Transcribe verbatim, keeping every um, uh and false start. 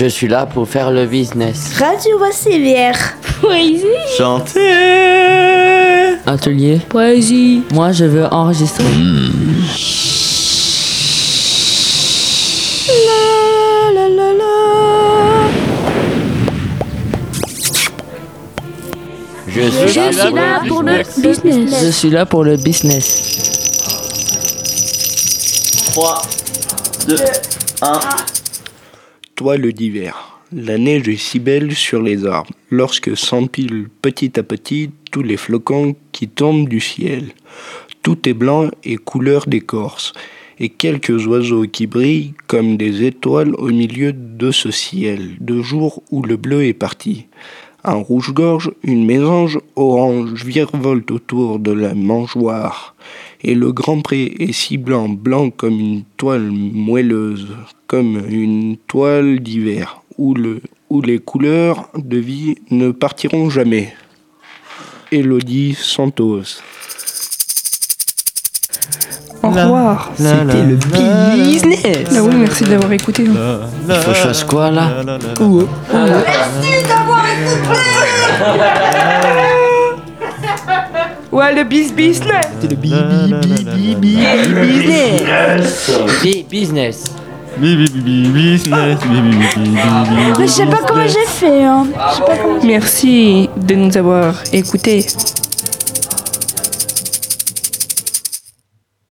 Je suis là pour faire le business. Radio Vassivière. Poésie. Chanter. Atelier. Poésie. Moi, je veux enregistrer. Mmh. La, la, la, la. Je Je suis, suis là pour le business. Je suis là pour le business. trois, deux, un. Toile d'hiver. La neige est si belle sur les arbres, lorsque s'empilent petit à petit tous les flocons qui tombent du ciel. Tout est blanc et couleur d'écorce, et quelques oiseaux qui brillent comme des étoiles au milieu de ce ciel, de jour où le bleu est parti. Un rouge-gorge, une mésange orange virevolte autour de la mangeoire. Et le grand pré est si blanc, blanc comme une toile moelleuse, comme une toile d'hiver, où, le, où les couleurs de vie ne partiront jamais. Élodie Santos. Au revoir. C'était le business. Ah oui, merci de l'avoir écouté. hein. Il faut chose quoi là? Ouh. Ouais, le bis business. C'est le bi bi bi bi bi business. Bi- business. Bi bi bi bi business. Bi bi bi bi bi bi. Mais je sais pas comment j'ai fait, hein. Je sais pas comment. Merci de nous avoir écoutés.